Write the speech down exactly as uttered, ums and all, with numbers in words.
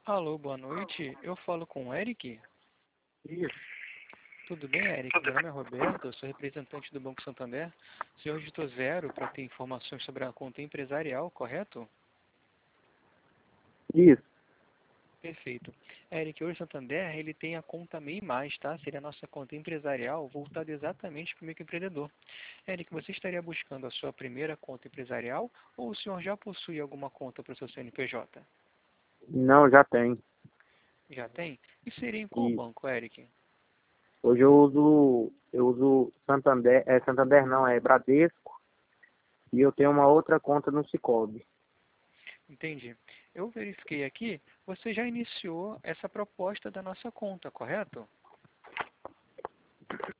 Alô, boa noite. Eu falo com o Eric. Isso. Tudo bem, Eric? Meu nome é Roberto, eu sou representante do Banco Santander. O senhor digitou zero para ter informações sobre a conta empresarial, correto? Isso. Perfeito. Eric, hoje o Santander ele tem a conta MEI Mais, tá? Seria a nossa conta empresarial voltada exatamente para o microempreendedor. Eric, você estaria buscando a sua primeira conta empresarial ou o senhor já possui alguma conta para o seu C N P J? Não, já tem. Já tem? E seria em qual E banco, Eric? hoje eu uso, eu uso Santander, é Santander não, é Bradesco, e eu tenho uma outra conta no Sicoob. Entendi. Eu verifiquei aqui, você já iniciou essa proposta da nossa conta, correto?